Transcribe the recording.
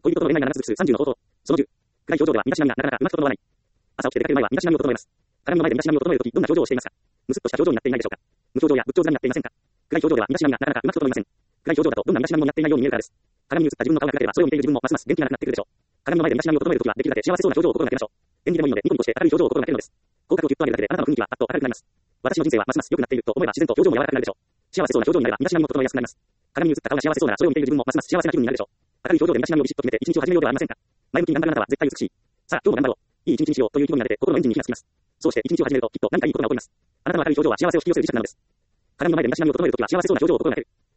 恋人との恋愛が長続く数30の方法。その10。暗い表情では身だしなみがなかなかうまく整わない。朝起きて出かける前は身だしなみを整えます。鏡の前で身だしなみを整えるとき、どんな表情をしていますか？むすっとした表情になっていないでしょうか？無表情や仏頂面になっていませんか？暗い表情では身だしなみがなかなかうまく整いません。暗い表情だとどんな身だしなみもやっていないように見えるからです。鏡に映った自分の顔が暗ければ、それを見ている自分もますます元気がなくなってくるでしょう。鏡の前で身だしなみを整えるときは、できるだけ幸せそうな表情を心がけましょう。縁起でもいいので、ニコニコして明るい表情を心がけるのです。口角をぎゅっと上げるだけで、あなたの雰囲気はパッと明るくなります。私の人生はますます良くなっていると思えば、自然と表情も柔らかくなるでしょう。幸せそうな表情になれば、身だしなみも整いやすくなります。鏡に映った顔が幸せそうなら、それを見ている自分もますます幸せな気分になるでしょう。明るい表情で身だしなみをビシッと決めて、一日を始めようではありませんか。前向きに頑張るあなたは絶対美しい。さあ、今日も頑張ろう。いい一日にしようという気分が出て、心のエンジンに火がつきます。そうして一日を始めると、きっと何かいいことが起こります。あなたの明るい表情は幸せを引き寄せる磁石なのです。鏡の前で身だしなみを整えるときは幸せそうな表情を心がける。